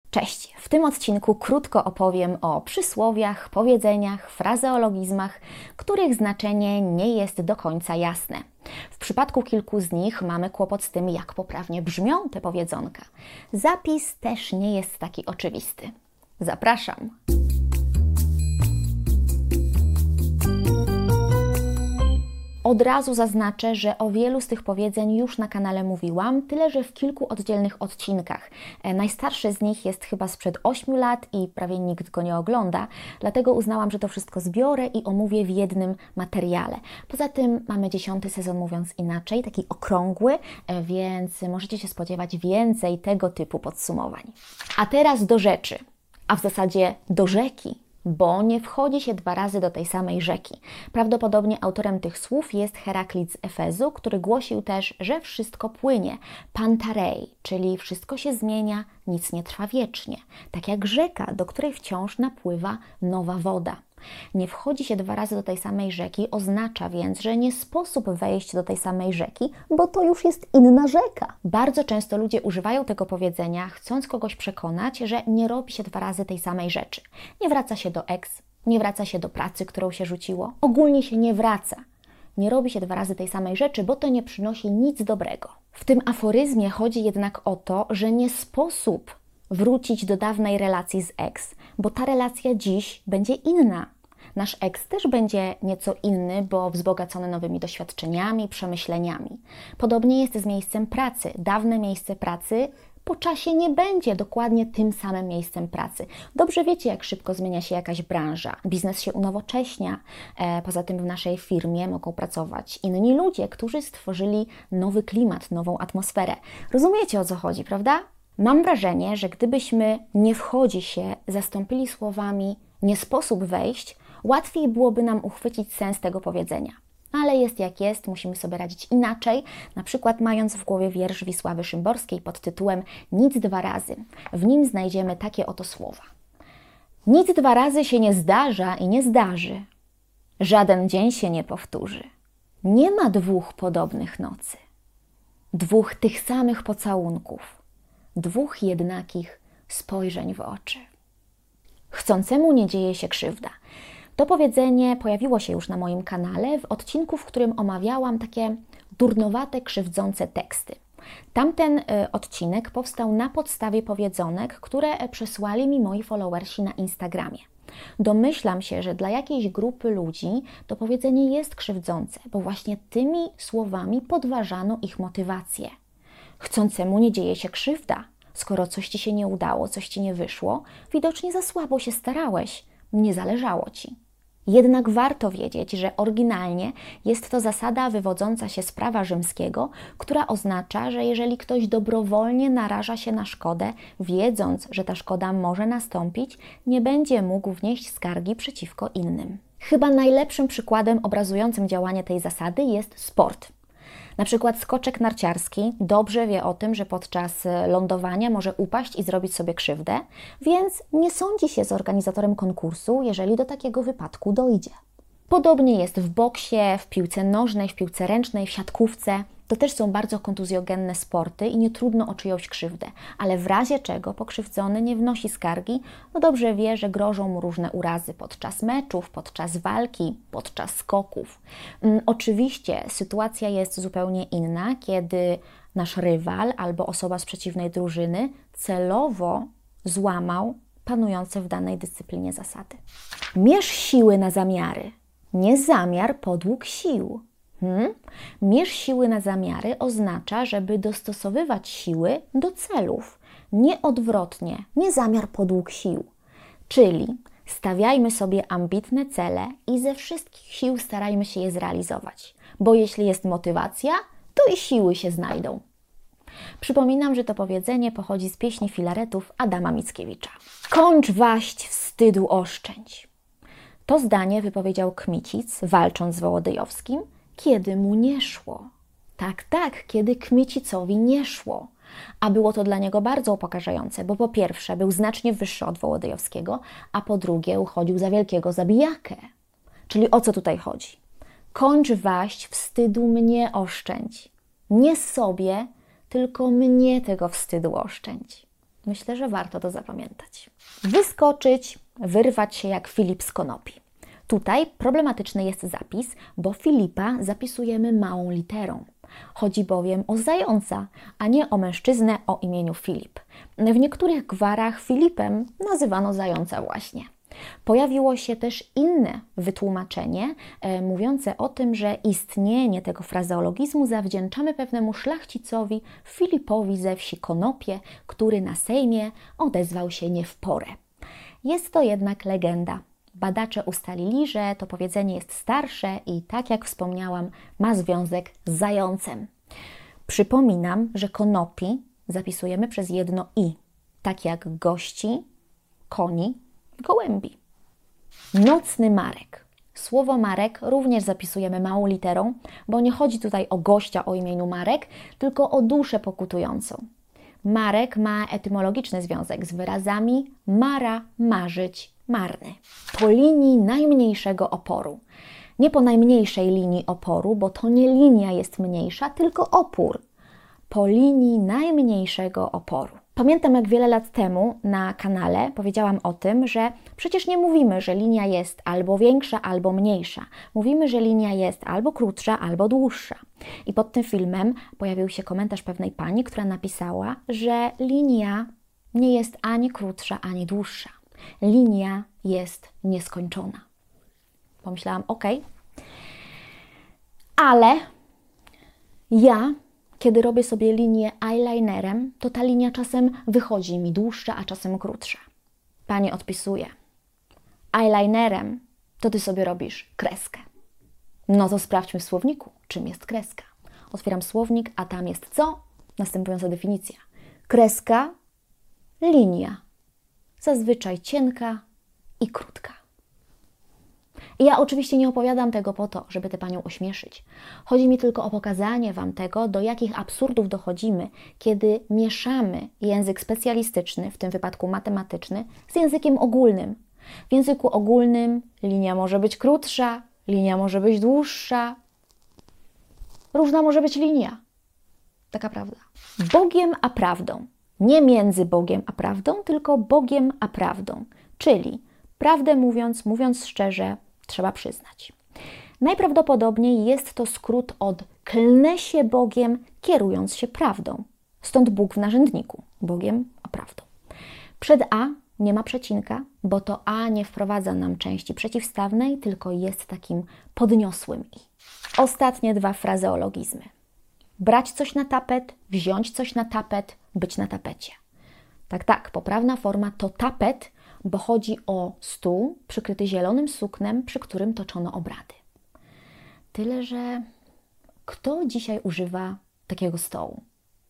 Cześć! W tym odcinku krótko opowiem o przysłowiach, powiedzeniach, frazeologizmach, których znaczenie nie jest do końca jasne. W przypadku kilku z nich mamy kłopot z tym, jak poprawnie brzmią te powiedzonka. Zapis też nie jest taki oczywisty. Zapraszam! Od razu zaznaczę, że o wielu z tych powiedzeń już na kanale mówiłam, tyle że w kilku oddzielnych odcinkach. Najstarszy z nich jest chyba sprzed 8 lat i prawie nikt go nie ogląda, dlatego uznałam, że to wszystko zbiorę i omówię w jednym materiale. Poza tym mamy 10. sezon, mówiąc inaczej, taki okrągły, więc możecie się spodziewać więcej tego typu podsumowań. A teraz do rzeczy, a w zasadzie do rzeki. Bo nie wchodzi się 2 razy do tej samej rzeki. Prawdopodobnie autorem tych słów jest Heraklit z Efezu, który głosił też, że wszystko płynie. Pantarei, czyli wszystko się zmienia, nic nie trwa wiecznie. Tak jak rzeka, do której wciąż napływa nowa woda. Nie wchodzi się 2 razy do tej samej rzeki oznacza więc, że nie sposób wejść do tej samej rzeki, bo to już jest inna rzeka. Bardzo często ludzie używają tego powiedzenia, chcąc kogoś przekonać, że nie robi się 2 razy tej samej rzeczy. Nie wraca się do ex, nie wraca się do pracy, którą się rzuciło. Ogólnie się nie wraca. Nie robi się 2 razy tej samej rzeczy, bo to nie przynosi nic dobrego. W tym aforyzmie chodzi jednak o to, że nie sposób wrócić do dawnej relacji z ex, bo ta relacja dziś będzie inna. Nasz ex też będzie nieco inny, bo wzbogacony nowymi doświadczeniami, przemyśleniami. Podobnie jest z miejscem pracy. Dawne miejsce pracy po czasie nie będzie dokładnie tym samym miejscem pracy. Dobrze wiecie, jak szybko zmienia się jakaś branża. Biznes się unowocześnia. Poza tym w naszej firmie mogą pracować inni ludzie, którzy stworzyli nowy klimat, nową atmosferę. Rozumiecie, o co chodzi, prawda? Mam wrażenie, że gdybyśmy nie wchodzi się zastąpili słowami nie sposób wejść, łatwiej byłoby nam uchwycić sens tego powiedzenia. Ale jest jak jest, musimy sobie radzić inaczej, na przykład mając w głowie wiersz Wisławy Szymborskiej pod tytułem Nic 2 razy. W nim znajdziemy takie oto słowa. Nic 2 razy się nie zdarza i nie zdarzy. Żaden dzień się nie powtórzy. Nie ma 2 podobnych nocy. 2 tych samych pocałunków. 2 jednakich spojrzeń w oczy. Chcącemu nie dzieje się krzywda. To powiedzenie pojawiło się już na moim kanale w odcinku, w którym omawiałam takie durnowate, krzywdzące teksty. Tamten odcinek powstał na podstawie powiedzonek, które przesłali mi moi followersi na Instagramie. Domyślam się, że dla jakiejś grupy ludzi to powiedzenie jest krzywdzące, bo właśnie tymi słowami podważano ich motywację. Chcącemu nie dzieje się krzywda. Skoro coś Ci się nie udało, coś Ci nie wyszło, widocznie za słabo się starałeś, nie zależało Ci. Jednak warto wiedzieć, że oryginalnie jest to zasada wywodząca się z prawa rzymskiego, która oznacza, że jeżeli ktoś dobrowolnie naraża się na szkodę, wiedząc, że ta szkoda może nastąpić, nie będzie mógł wnieść skargi przeciwko innym. Chyba najlepszym przykładem obrazującym działanie tej zasady jest sport. Na przykład skoczek narciarski dobrze wie o tym, że podczas lądowania może upaść i zrobić sobie krzywdę, więc nie sądzi się z organizatorem konkursu, jeżeli do takiego wypadku dojdzie. Podobnie jest w boksie, w piłce nożnej, w piłce ręcznej, w siatkówce. To też są bardzo kontuzjogenne sporty i nie trudno o czyjąś krzywdę, ale w razie czego pokrzywdzony nie wnosi skargi, no dobrze wie, że grożą mu różne urazy podczas meczów, podczas walki, podczas skoków. Oczywiście sytuacja jest zupełnie inna, kiedy nasz rywal albo osoba z przeciwnej drużyny celowo złamał panujące w danej dyscyplinie zasady. Mierz siły na zamiary, nie zamiar podług sił. Mierz siły na zamiary oznacza, żeby dostosowywać siły do celów, nie odwrotnie, nie zamiar podług sił. Czyli stawiajmy sobie ambitne cele i ze wszystkich sił starajmy się je zrealizować, bo jeśli jest motywacja, to i siły się znajdą. Przypominam, że to powiedzenie pochodzi z pieśni Filaretów Adama Mickiewicza. Kończ waść, wstydu oszczędź. To zdanie wypowiedział Kmicic, walcząc z Wołodyjowskim, kiedy mu nie szło. Tak, kiedy Kmicicowi nie szło. A było to dla niego bardzo upokarzające, bo po pierwsze był znacznie wyższy od Wołodyjowskiego, a po drugie uchodził za wielkiego zabijakę. Czyli o co tutaj chodzi? Kończ waść, wstydu mnie oszczędź. Nie sobie, tylko mnie tego wstydu oszczędź. Myślę, że warto to zapamiętać. Wyskoczyć, wyrwać się jak Filip z konopi. Tutaj problematyczny jest zapis, bo Filipa zapisujemy małą literą. Chodzi bowiem o zająca, a nie o mężczyznę o imieniu Filip. W niektórych gwarach Filipem nazywano zająca właśnie. Pojawiło się też inne wytłumaczenie mówiące o tym, że istnienie tego frazeologizmu zawdzięczamy pewnemu szlachcicowi Filipowi ze wsi Konopie, który na Sejmie odezwał się nie w porę. Jest to jednak legenda. Badacze ustalili, że to powiedzenie jest starsze i, tak jak wspomniałam, ma związek z zającem. Przypominam, że konopi zapisujemy przez jedno i, tak jak gości, koni, gołębi. Nocny Marek. Słowo Marek również zapisujemy małą literą, bo nie chodzi tutaj o gościa o imieniu Marek, tylko o duszę pokutującą. Marek ma etymologiczny związek z wyrazami mara, marzyć, marny. Po linii najmniejszego oporu. Nie po najmniejszej linii oporu, bo to nie linia jest mniejsza, tylko opór. Po linii najmniejszego oporu. Pamiętam, jak wiele lat temu na kanale powiedziałam o tym, że przecież nie mówimy, że linia jest albo większa, albo mniejsza. Mówimy, że linia jest albo krótsza, albo dłuższa. I pod tym filmem pojawił się komentarz pewnej pani, która napisała, że linia nie jest ani krótsza, ani dłuższa. Linia jest nieskończona. Pomyślałam, okej. Ale ja, kiedy robię sobie linię eyelinerem, to ta linia czasem wychodzi mi dłuższa, a czasem krótsza. Pani odpisuje, eyelinerem to Ty sobie robisz kreskę. No to sprawdźmy w słowniku, czym jest kreska. Otwieram słownik, a tam jest co? Następująca definicja. Kreska, linia. Zazwyczaj cienka i krótka. I ja oczywiście nie opowiadam tego po to, żeby tę panią ośmieszyć. Chodzi mi tylko o pokazanie Wam tego, do jakich absurdów dochodzimy, kiedy mieszamy język specjalistyczny, w tym wypadku matematyczny, z językiem ogólnym. W języku ogólnym linia może być krótsza, linia może być dłuższa. Różna może być linia. Taka prawda. Bogiem a prawdą. Nie między Bogiem a prawdą, tylko Bogiem a prawdą. Czyli prawdę mówiąc szczerze, trzeba przyznać. Najprawdopodobniej jest to skrót od klnę się Bogiem, kierując się prawdą. Stąd Bóg w narzędniku. Bogiem a prawdą. Przed a nie ma przecinka, bo to a nie wprowadza nam części przeciwstawnej, tylko jest takim podniosłym i. Ostatnie dwa frazeologizmy. Brać coś na tapet, wziąć coś na tapet, być na tapecie. Tak, poprawna forma to tapet, bo chodzi o stół przykryty zielonym suknem, przy którym toczono obrady. Tyle, że kto dzisiaj używa takiego stołu?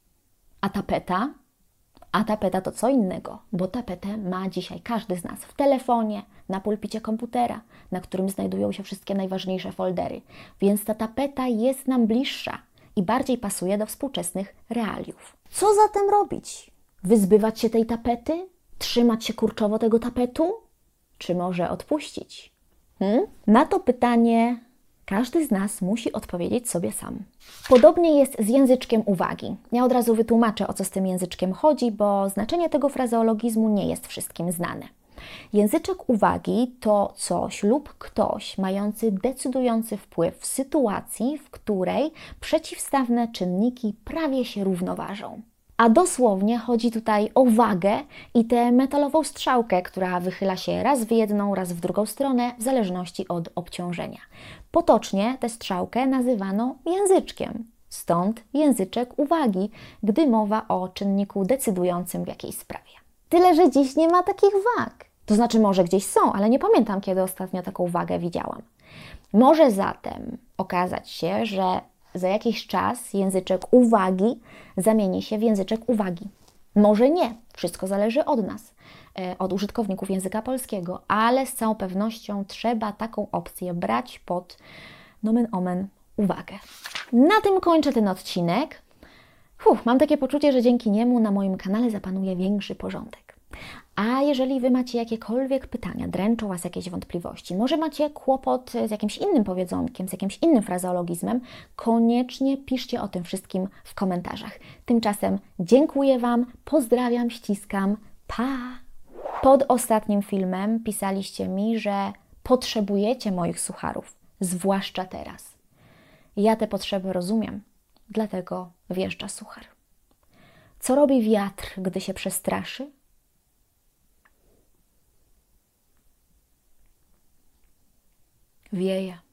A tapeta? A tapeta to co innego, bo tapetę ma dzisiaj każdy z nas w telefonie, na pulpicie komputera, na którym znajdują się wszystkie najważniejsze foldery. Więc ta tapeta jest nam bliższa i bardziej pasuje do współczesnych realiów. Co zatem robić? Wyzbywać się tej tapety? Trzymać się kurczowo tego tapetu? Czy może odpuścić? Na to pytanie każdy z nas musi odpowiedzieć sobie sam. Podobnie jest z języczkiem uwagi. Ja od razu wytłumaczę, o co z tym języczkiem chodzi, bo znaczenie tego frazeologizmu nie jest wszystkim znane. Języczek uwagi to coś lub ktoś mający decydujący wpływ w sytuacji, w której przeciwstawne czynniki prawie się równoważą. A dosłownie chodzi tutaj o wagę i tę metalową strzałkę, która wychyla się raz w jedną, raz w drugą stronę, w zależności od obciążenia. Potocznie tę strzałkę nazywano języczkiem. Stąd języczek uwagi, gdy mowa o czynniku decydującym w jakiejś sprawie. Tyle, że dziś nie ma takich wag. To znaczy może gdzieś są, ale nie pamiętam, kiedy ostatnio taką wagę widziałam. Może zatem okazać się, że za jakiś czas języczek uwagi zamieni się w języczek uwagi. Może nie, wszystko zależy od nas, od użytkowników języka polskiego, ale z całą pewnością trzeba taką opcję brać pod nomen omen uwagę. Na tym kończę ten odcinek. Mam takie poczucie, że dzięki niemu na moim kanale zapanuje większy porządek. A jeżeli Wy macie jakiekolwiek pytania, dręczą Was jakieś wątpliwości, może macie kłopot z jakimś innym powiedzonkiem, z jakimś innym frazeologizmem, koniecznie piszcie o tym wszystkim w komentarzach. Tymczasem dziękuję Wam, pozdrawiam, ściskam, pa! Pod ostatnim filmem pisaliście mi, że potrzebujecie moich sucharów, zwłaszcza teraz. Ja te potrzeby rozumiem, dlatego wjeżdża suchar. Co robi wiatr, gdy się przestraszy? Wieje.